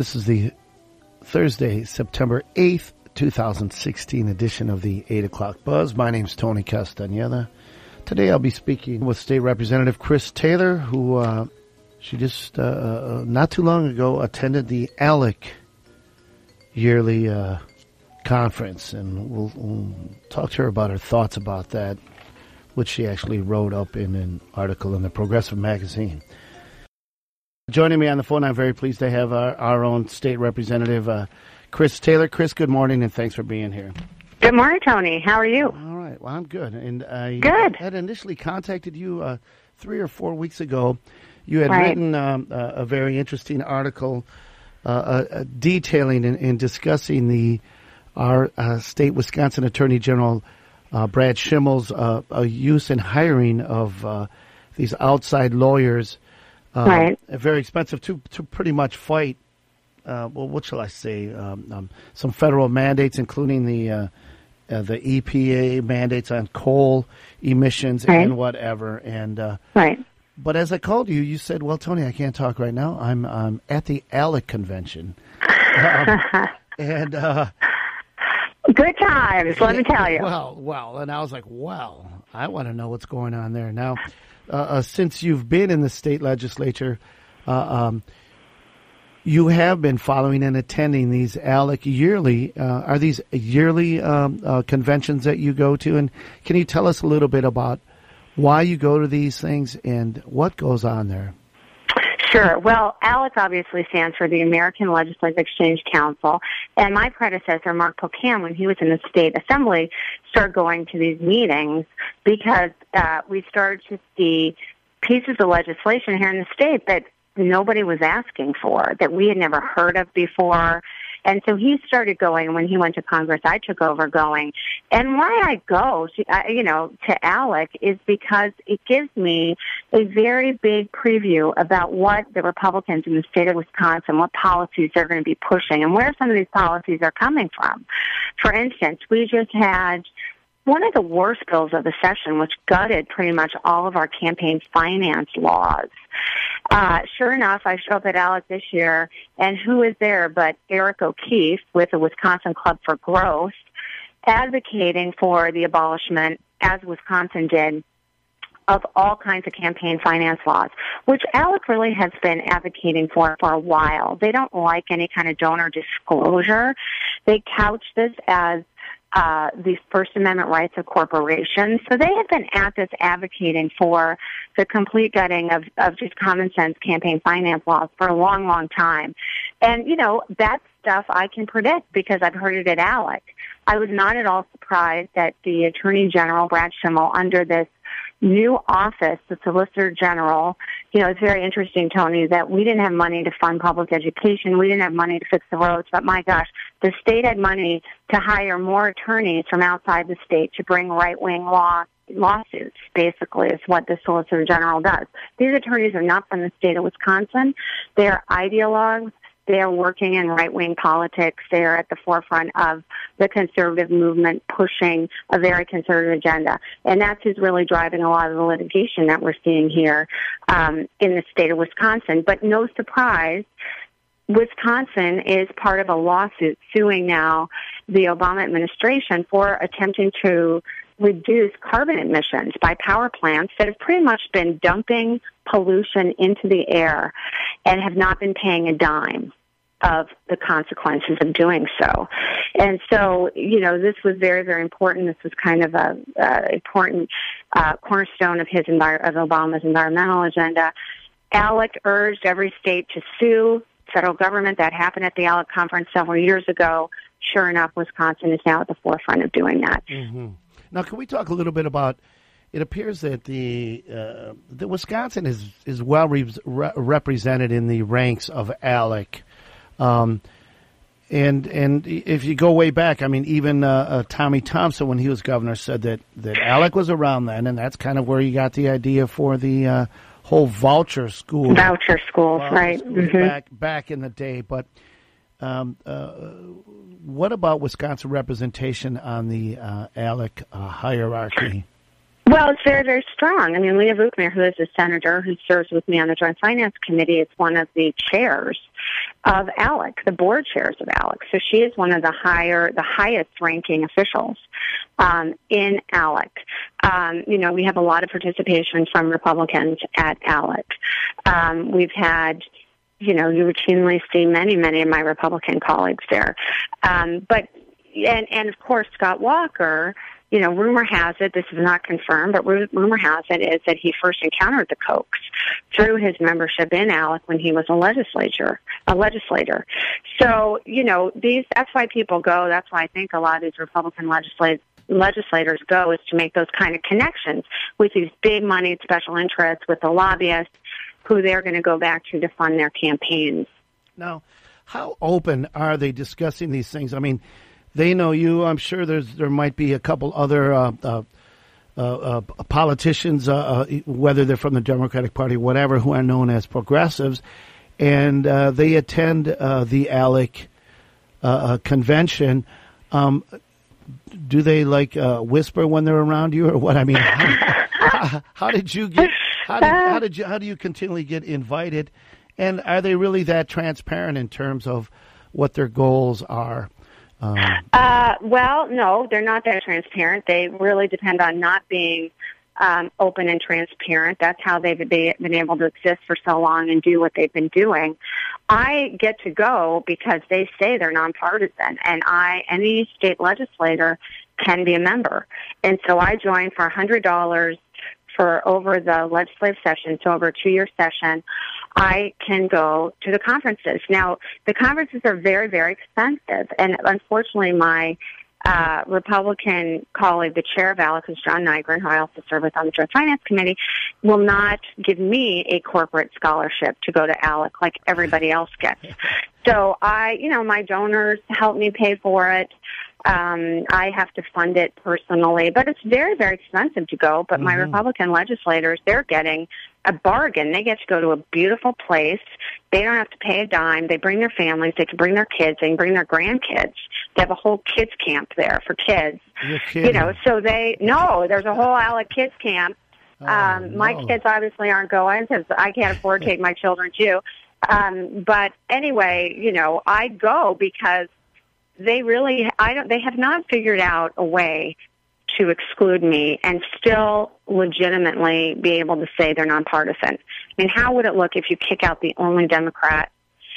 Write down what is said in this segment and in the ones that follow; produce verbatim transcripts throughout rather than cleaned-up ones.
This is the Thursday, September eighth, twenty sixteen edition of the eight o'clock Buzz. My name's Tony Castañeda. Today I'll be speaking with State Representative Chris Taylor, who uh, she just uh, not too long ago attended the ALEC yearly uh, conference, and we'll, we'll talk to her about her thoughts about that, which she actually wrote up in an article in the Progressive magazine. Joining me on the phone, I'm very pleased to have our, our own state representative, uh, Chris Taylor. Chris, good morning, and thanks for being here. Good morning, Tony. How are you? All right. Well, I'm good. And I good. had initially contacted you uh, three or four weeks ago. You had right. written um, uh, a very interesting article uh, uh, detailing and, and discussing the our uh, state Wisconsin Attorney General uh, Brad Schimmel's uh, uh, use and hiring of uh, these outside lawyers. Uh, right. Very expensive to to pretty much fight. Uh, well, what shall I say? Um, um, some federal mandates, including the uh, uh, the E P A mandates on coal emissions right. and whatever. And uh, right. But as I called you, you said, "Well, Tony, I can't talk right now. I'm um, at the ALEC convention." um, and uh, good times, let me tell you. Well, well, and I was like, "Wow, I want to know what's going on there now." Uh, uh, since you've been in the state legislature, uh, um, you have been following and attending these ALEC yearly. Uh, are these yearly um, uh, conventions that you go to? And can you tell us a little bit about why you go to these things and what goes on there? Sure. Well, ALEC obviously stands for the American Legislative Exchange Council, and my predecessor, Mark Pocan, when he was in the state assembly, started going to these meetings because uh, we started to see pieces of legislation here in the state that nobody was asking for, that we had never heard of before. And so he started going. When he went to Congress, I took over going. And why I go, to, you know, to ALEC is because it gives me a very big preview about what the Republicans in the state of Wisconsin, what policies they're going to be pushing, and where some of these policies are coming from. For instance, we just had one of the worst bills of the session, which gutted pretty much all of our campaign finance laws. Uh, sure enough, I show up at ALEC this year, and who is there but Eric O'Keefe with the Wisconsin Club for Growth, advocating for the abolishment, as Wisconsin did, of all kinds of campaign finance laws, which ALEC really has been advocating for for a while. They don't like any kind of donor disclosure. They couch this as Uh, the First Amendment rights of corporations. So they have been at this advocating for the complete gutting of, of just common sense campaign finance laws for a long, long time. And, you know, that stuff I can predict because I've heard it at ALEC. I was not at all surprised that the Attorney General, Brad Schimmel, under this new office, the Solicitor General, you know, it's very interesting, Tony, that we didn't have money to fund public education. We didn't have money to fix the roads. But my gosh, the state had money to hire more attorneys from outside the state to bring right-wing law lawsuits, basically, is what the Solicitor General does. These attorneys are not from the state of Wisconsin. They are ideologues. They are working in right-wing politics. They are at the forefront of the conservative movement, pushing a very conservative agenda. And that's who's really driving a lot of the litigation that we're seeing here um, in the state of Wisconsin. But no surprise, Wisconsin is part of a lawsuit suing now the Obama administration for attempting to reduce carbon emissions by power plants that have pretty much been dumping pollution into the air and have not been paying a dime of the consequences of doing so. And so, you know, this was very, very important. This was kind of a uh, important uh, cornerstone of his envir- of Obama's environmental agenda. ALEC urged every state to sue federal government. That happened at the ALEC conference several years ago. Sure enough, Wisconsin is now at the forefront of doing that. Mm-hmm. Now, can we talk a little bit about? It appears that the uh, the Wisconsin is is well re- re- represented in the ranks of ALEC. Um, and and if you go way back, I mean, even uh, uh, Tommy Thompson, when he was governor, said that, that ALEC was around then, and that's kind of where you got the idea for the uh, whole voucher school. Voucher schools, voucher right. schools Mm-hmm. back, back in the day. But um, uh, what about Wisconsin representation on the uh, ALEC uh, hierarchy? Well, it's very, very strong. I mean, Leah Vukmir, who is a senator who serves with me on the Joint Finance Committee, is one of the chairs of ALEC, the board chairs of ALEC. So she is one of the higher, the highest-ranking officials um, in ALEC. Um, you know, we have a lot of participation from Republicans at ALEC. Um, we've had, you know, you routinely see many, many of my Republican colleagues there. Um, but and and of course, Scott Walker. You know, rumor has it, this is not confirmed, but rumor has it is that he first encountered the Kochs through his membership in ALEC when he was a legislature, a legislator. So, you know, these, that's why people go, that's why I think a lot of these Republican legislators legislators go, is to make those kind of connections with these big moneyed special interests, with the lobbyists who they're going to go back to to fund their campaigns. Now, how open are they discussing these things? I mean, they know you. I'm sure there's there might be a couple other uh, uh, uh, uh, politicians, uh, uh, whether they're from the Democratic Party or whatever, who are known as progressives, and uh, they attend uh, the ALEC uh, uh, convention. Um, do they like uh, whisper when they're around you, or what? I mean, how, how, how did you get? How did, how did you? How do you continually get invited? And are they really that transparent in terms of what their goals are? Um, uh, well, no, they're not that transparent. They really depend on not being um, open and transparent. That's how they've been able to exist for so long and do what they've been doing. I get to go because they say they're nonpartisan, and I, any state legislator can be a member. And so I joined for one hundred dollars for over the legislative session, so over a two-year session. I can go to the conferences. Now, the conferences are very, very expensive, and unfortunately my uh, Republican colleague, the chair of ALEC, who's John Nygren, who I also serve with on the Joint Finance Committee, will not give me a corporate scholarship to go to ALEC like everybody else gets. So I, you know, my donors help me pay for it. Um, I have to fund it personally, but it's very, very expensive to go. But mm-hmm. my Republican legislators, they're getting a bargain. They get to go to a beautiful place. They don't have to pay a dime. They bring their families. They can bring their kids. They can bring their grandkids. They have a whole kids camp there for kids. You're kidding. You know, so they, no, there's a whole ALEC kids camp. Oh, um, my no. kids obviously aren't going because I can't afford to take my children too. Um, but anyway, you know, I go because they really, I don't, they have not figured out a way to exclude me and still legitimately be able to say they're nonpartisan. I mean, how would it look if you kick out the only Democrat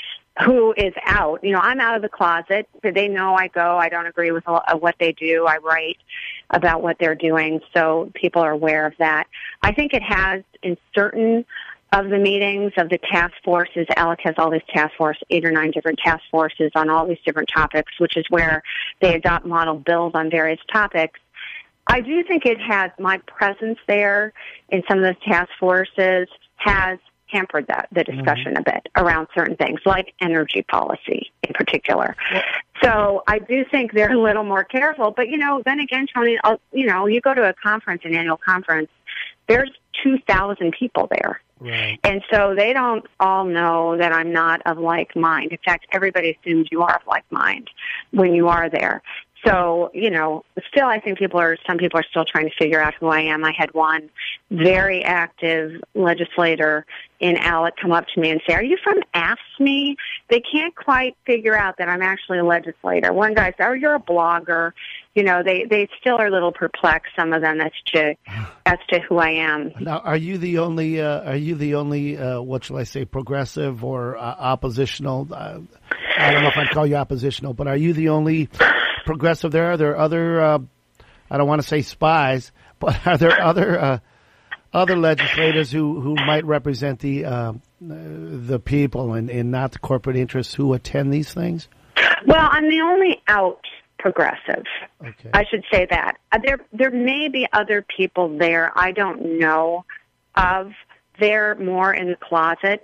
who is out? You know, I'm out of the closet. They know I go. I don't agree with what they do. I write about what they're doing, so people are aware of that. I think it has in certain of the meetings of the task forces. ALEC has all these task forces, eight or nine different task forces on all these different topics, which is where they adopt model bills on various topics. I do think it has, my presence there in some of those task forces has hampered that, the discussion mm-hmm. a bit around certain things, like energy policy in particular. Yeah. So I do think they're a little more careful. But, you know, then again, Tony, I'll, you know, you go to a conference, an annual conference, there's two thousand people there. Right. And so they don't all know that I'm not of like mind. In fact, everybody assumes you are of like mind when you are there. So, you know, still I think people are, some people are still trying to figure out who I am. I had one very active legislator in ALEC come up to me and say, "Are you from A F S C M E?" They can't quite figure out that I'm actually a legislator. One guy said, "Oh, you're a blogger." You know, they, they still are a little perplexed, some of them, as to as to who I am. Now, are you the only, uh, are you the only, uh, what shall I say, progressive or uh, oppositional? Uh, I don't know if I'd call you oppositional, but are you the only progressive there? Are there other, uh, I don't want to say spies, but are there other uh, other legislators who, who might represent the uh, the people and, and not the corporate interests who attend these things? Well, I'm the only out progressive. Okay. I should say that. Uh, there there may be other people there I don't know of. They're more in the closet.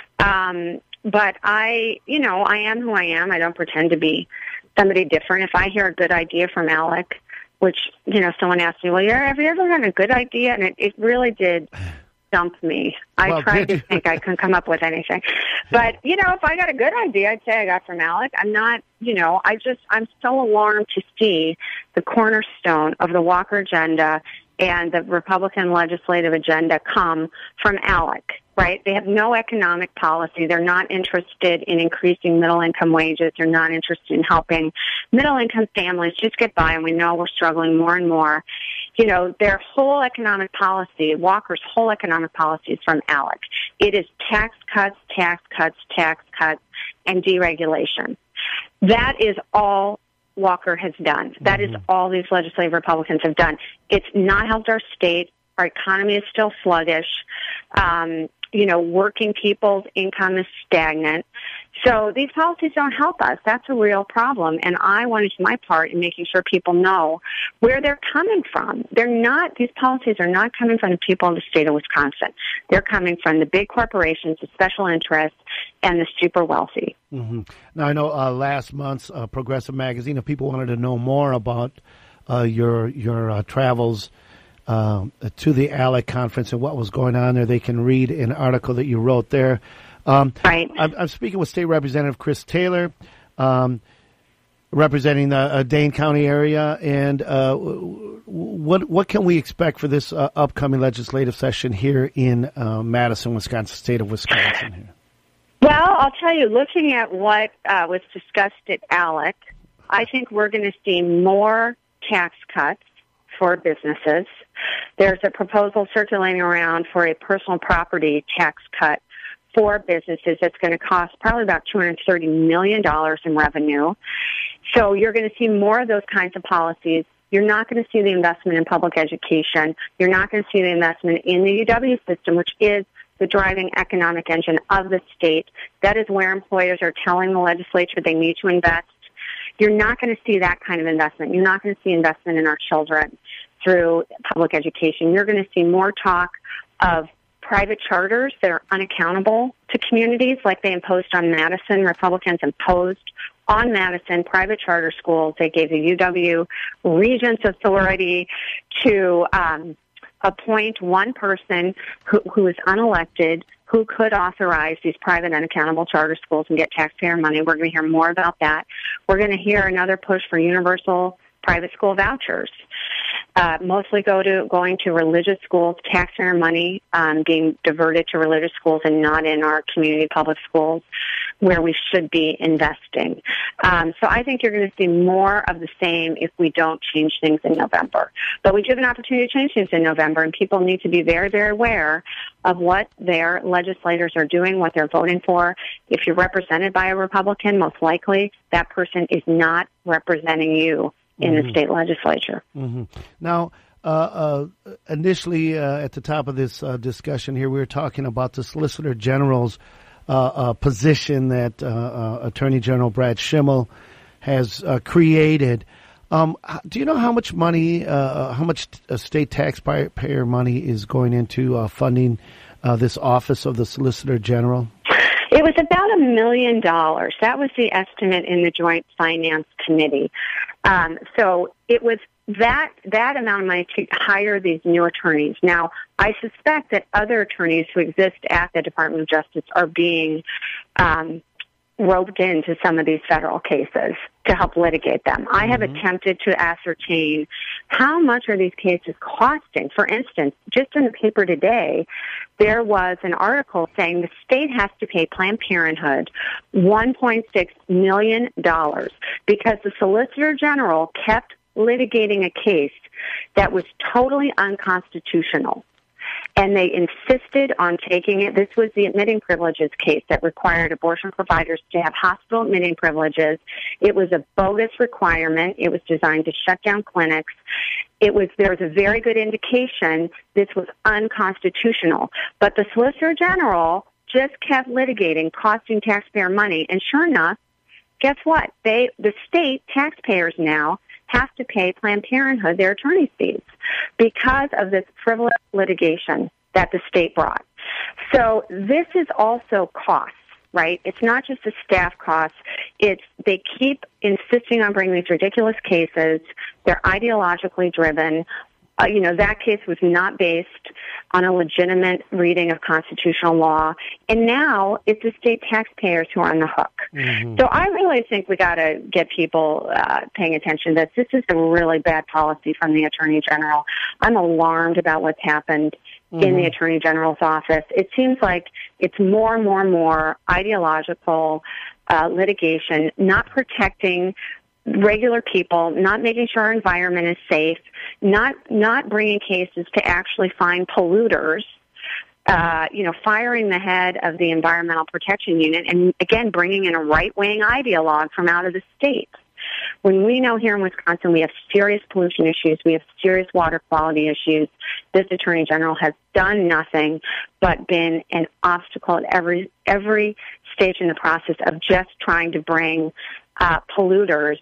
Um, but I, you know, I am who I am. I don't pretend to be somebody different. If I hear a good idea from ALEC, which, you know, someone asked me, well, yeah, have you ever had a good idea? And it, it really did dump me. I well, tried to you? think I couldn't come up with anything. But, you know, if I got a good idea, I'd say I got from ALEC. I'm not, you know, I just, I'm so alarmed to see the cornerstone of the Walker agenda and the Republican legislative agenda come from ALEC, right? They have no economic policy. They're not interested in increasing middle-income wages. They're not interested in helping middle-income families just get by, and we know we're struggling more and more. You know, their whole economic policy, Walker's whole economic policy is from ALEC. It is tax cuts, tax cuts, tax cuts, and deregulation. That is all Walker has done. That is all these legislative Republicans have done. It's not helped our state. Our economy is still sluggish. Um, you know, working people's income is stagnant. So these policies don't help us. That's a real problem. And I want to do my part in making sure people know where they're coming from. They're not, these policies are not coming from the people in the state of Wisconsin. They're coming from the big corporations, the special interests, and the super wealthy. Mm-hmm. Now, I know uh, last month's uh, Progressive Magazine, if people wanted to know more about uh, your your uh, travels uh, to the ALEC conference and what was going on there, they can read an article that you wrote there. Um, right. I'm, I'm speaking with State Representative Chris Taylor, um, representing the uh, Dane County area. And uh, what what can we expect for this uh, upcoming legislative session here in uh, Madison, Wisconsin, state of Wisconsin? Here. Well, I'll tell you, looking at what uh, was discussed at ALEC, I think we're going to see more tax cuts for businesses. There's a proposal circulating around for a personal property tax cut for businesses that's going to cost probably about two hundred thirty million dollars in revenue. So you're going to see more of those kinds of policies. You're not going to see the investment in public education. You're not going to see the investment in the U W system, which is the driving economic engine of the state. That is where employers are telling the legislature they need to invest. You're not going to see that kind of investment. You're not going to see investment in our children through public education. You're going to see more talk of private charters that are unaccountable to communities like they imposed on Madison. Republicans imposed on Madison private charter schools. They gave the U W regents authority to um, appoint one person who, who is unelected who could authorize these private unaccountable charter schools and get taxpayer money. We're going to hear more about that. We're going to hear another push for universal private school vouchers. Uh, mostly go to going to religious schools, taxpayer money um, being diverted to religious schools and not in our community public schools where we should be investing. Um, so I think you're going to see more of the same if we don't change things in November. But we do have an opportunity to change things in November, and people need to be very, very aware of what their legislators are doing, what they're voting for. If you're represented by a Republican, most likely that person is not representing you in mm-hmm. the state legislature. Mm-hmm. Now, uh, uh, initially uh, at the top of this uh, discussion here, we were talking about the Solicitor General's uh, uh, position that uh, uh, Attorney General Brad Schimel has uh, created. Um, do you know how much money, uh, how much uh, state taxpayer money is going into uh, funding uh, this office of the Solicitor General? It was about a million dollars. That was the estimate in the Joint Finance Committee. Um, so it was that that amount of money to hire these new attorneys. Now, I suspect that other attorneys who exist at the Department of Justice are being um, roped into some of these federal cases to help litigate them. I have mm-hmm. attempted to ascertain how much are these cases costing. For instance, just in the paper today, there was an article saying the state has to pay Planned Parenthood one point six million dollars because the Solicitor General kept litigating a case that was totally unconstitutional. And they insisted on taking it. This was the admitting privileges case that required abortion providers to have hospital admitting privileges. It was a bogus requirement. It was designed to shut down clinics. It was, there was a very good indication this was unconstitutional. But the Solicitor General just kept litigating, costing taxpayer money. And sure enough, guess what? They, the state taxpayers now have to pay Planned Parenthood their attorney's fees because of this frivolous litigation that the state brought. So this is also costs, right? It's not just the staff costs. It's they keep insisting on bringing these ridiculous cases. They're ideologically driven. Uh, you know, that case was not based on a legitimate reading of constitutional law. And now it's the state taxpayers who are on the hook. Mm-hmm. So I really think we got to get people uh, paying attention to this. This is a really bad policy from the Attorney General. I'm alarmed about what's happened mm-hmm. in the Attorney General's office. It seems like it's more and more and more ideological uh, litigation, not protecting regular people, not making sure our environment is safe, not not bringing cases to actually find polluters, uh, you know, firing the head of the Environmental Protection Unit, and again, bringing in a right-wing ideologue from out of the state. When we know here in Wisconsin we have serious pollution issues, we have serious water quality issues, this Attorney General has done nothing but been an obstacle at every every stage in the process of just trying to bring uh, polluters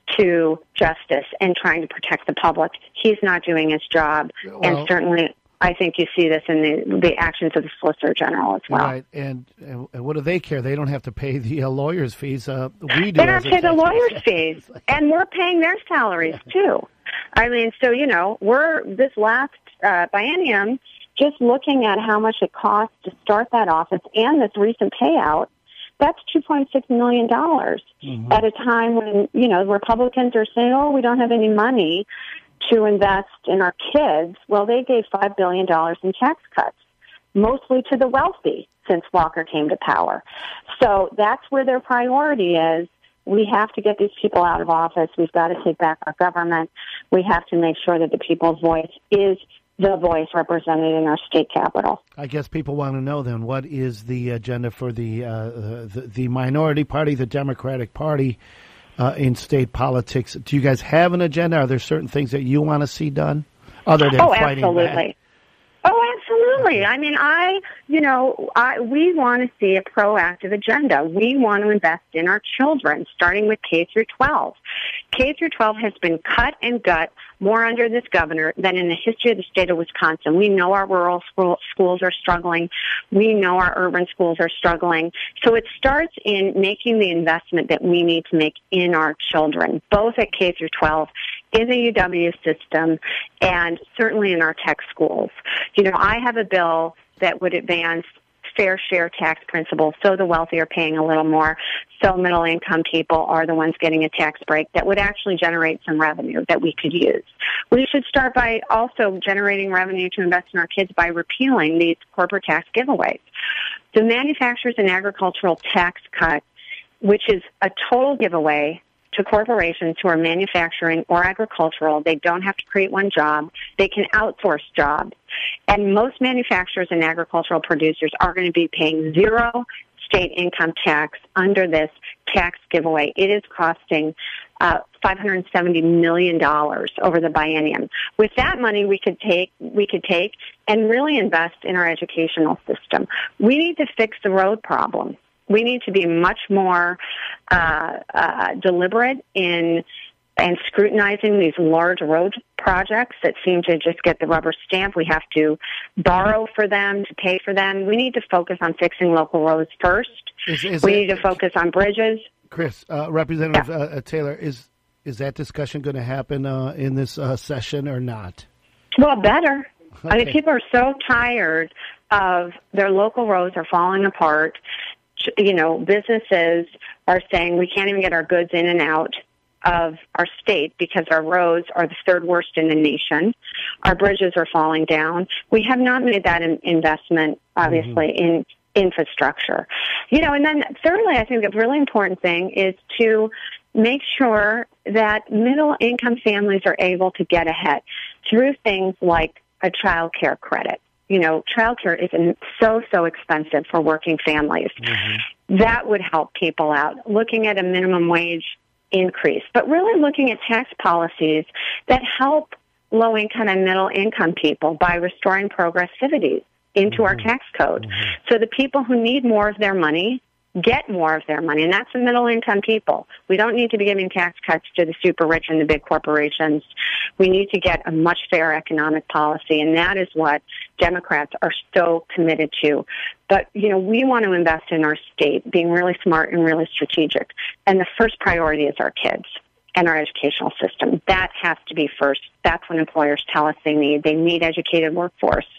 to justice and trying to protect the public. He's not doing his job, well, and certainly I think you see this in the, the actions of the Solicitor General as well. Right, and, and what do they care? They don't have to pay the uh, lawyers' fees. Uh, we do. They don't pay the lawyers' fees, and we're paying their salaries too. I mean, so, you know, we're this last uh, biennium just looking at how much it costs to start that office and this recent payout. That's two point six million dollars mm-hmm. at a time when, you know, Republicans are saying, oh, we don't have any money to invest in our kids. Well, they gave five billion dollars in tax cuts, mostly to the wealthy since Walker came to power. So that's where their priority is. We have to get these people out of office. We've got to take back our government. We have to make sure that the people's voice is the voice represented in our state capital. I guess people want to know then, what is the agenda for the uh, the, the minority party, the Democratic Party, uh, in state politics? Do you guys have an agenda? Are there certain things that you want to see done other than oh, fighting absolutely. back? Oh, absolutely. I mean, I, you know, I, we want to see a proactive agenda. We want to invest in our children, starting with K through twelve. K through twelve has been cut and gut more under this governor than in the history of the state of Wisconsin. We know our rural school, schools are struggling. We know our urban schools are struggling. So it starts in making the investment that we need to make in our children, both at K through twelve, in the U W system, and certainly in our tech schools. You know, I have a bill that would advance fair share tax principles, so the wealthy are paying a little more, so middle-income people are the ones getting a tax break that would actually generate some revenue that we could use. We should start by also generating revenue to invest in our kids by repealing these corporate tax giveaways. The manufacturers and agricultural tax cut, which is a total giveaway to corporations who are manufacturing or agricultural. They don't have to create one job. They can outsource jobs. And most manufacturers and agricultural producers are going to be paying zero state income tax under this tax giveaway. It is costing uh, five hundred seventy million dollars over the biennium. With that money, we could take we could take and really invest in our educational system. We need to fix the road problem. We need to be much more uh, uh, deliberate in and scrutinizing these large road projects that seem to just get the rubber stamp. We have to borrow for them, to pay for them. We need to focus on fixing local roads first. Is, is we it, need to focus on bridges. Chris, uh, Representative yeah. uh, Taylor, is is that discussion going to happen uh, in this uh, session or not? Well, better. Okay. I mean, people are so tired of their local roads are falling apart. You know, businesses are saying we can't even get our goods in and out of our state because our roads are the third worst in the nation. Our bridges are falling down. We have not made that in investment, obviously, mm-hmm. in infrastructure. You know, and then thirdly, I think a really important thing is to make sure that middle-income families are able to get ahead through things like a child care credit. You know, childcare is so, so expensive for working families. Mm-hmm. That would help people out. Looking at a minimum wage increase, but really looking at tax policies that help low-income and middle-income people by restoring progressivity into mm-hmm. our tax code. Mm-hmm. So the people who need more of their money get more of their money, and that's the middle-income people. We don't need to be giving tax cuts to the super rich and the big corporations. We need to get a much fairer economic policy, and that is what Democrats are so committed to. But, you know, we want to invest in our state, being really smart and really strategic, and the first priority is our kids and our educational system. That has to be first. That's what employers tell us they need. They need educated workforce.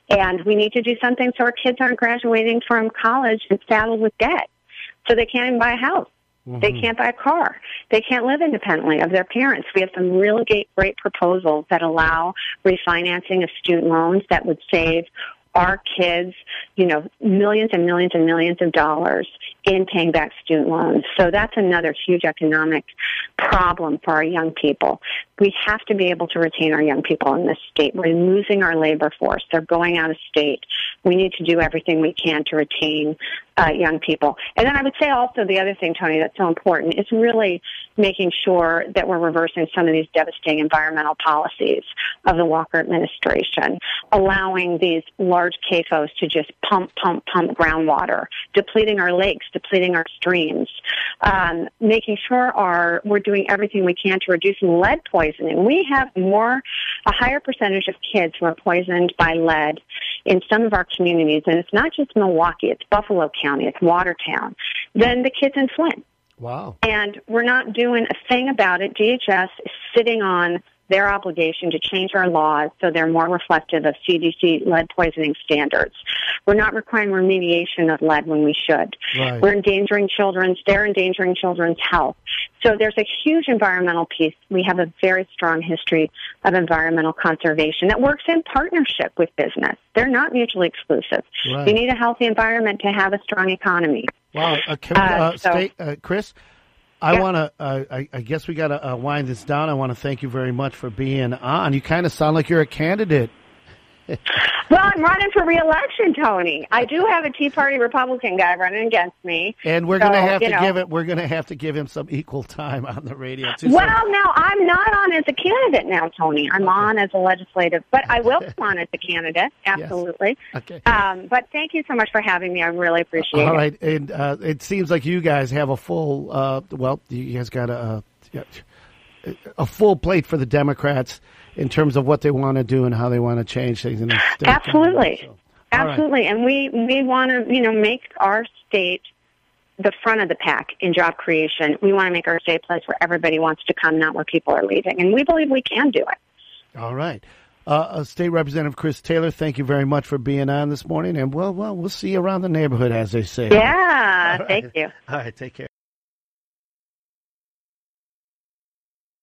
And we need to do something so our kids aren't graduating from college and saddled with debt, so they can't even buy a house. Mm-hmm. They can't buy a car. They can't live independently of their parents. We have some really great, great proposals that allow refinancing of student loans that would save our kids, you know, millions and millions and millions of dollars in paying back student loans. So that's another huge economic problem for our young people. We have to be able to retain our young people in this state. We're losing our labor force. They're going out of state. We need to do everything we can to retain uh, young people. And then I would say also the other thing, Tony, that's so important is really making sure that we're reversing some of these devastating environmental policies of the Walker administration, allowing these large C A F Os to just pump, pump, pump groundwater, depleting our lakes, depleting our streams, um, making sure our we're doing everything we can to reduce lead poisoning. We have more, a higher percentage of kids who are poisoned by lead in some of our communities, and it's not just Milwaukee, it's Buffalo County, it's Watertown, than the kids in Flint. Wow. And we're not doing a thing about it. D H S is sitting on their obligation to change our laws so they're more reflective of C D C lead poisoning standards. We're not requiring remediation of lead when we should. Right. We're endangering children's, they're endangering children's health. So there's a huge environmental piece. We have a very strong history of environmental conservation that works in partnership with business. They're not mutually exclusive. Right. You need a healthy environment to have a strong economy. Wow. Uh, can, uh, uh, so, stay, uh, Chris? I yeah. want to. Uh, I, I guess we got to uh, wind this down. I want to thank you very much for being on. You kind of sound like you're a candidate. Well, I'm running for re-election, Tony. I do have a Tea Party Republican guy running against me, and we're so, going to have to know. give it. We're going to have to give him some equal time on the radio too. Well, so. now I'm not on as a candidate now, Tony. I'm okay. on as a legislative, but I will come on as a candidate. Absolutely. Yes. Okay. Um, but thank you so much for having me. I really appreciate All it. All right, and uh, it seems like you guys have a full. Uh, well, you guys got a a full plate for the Democrats in terms of what they want to do and how they want to change things in the state. Absolutely. So, Absolutely. Right. And we, we want to, you know, make our state the front of the pack in job creation. We want to make our state a place where everybody wants to come, not where people are leaving. And we believe we can do it. All right. Uh, State Representative Chris Taylor, thank you very much for being on this morning. And, well, well, we'll see you around the neighborhood, as they say. Yeah. Right. Thank you. All right. Take care.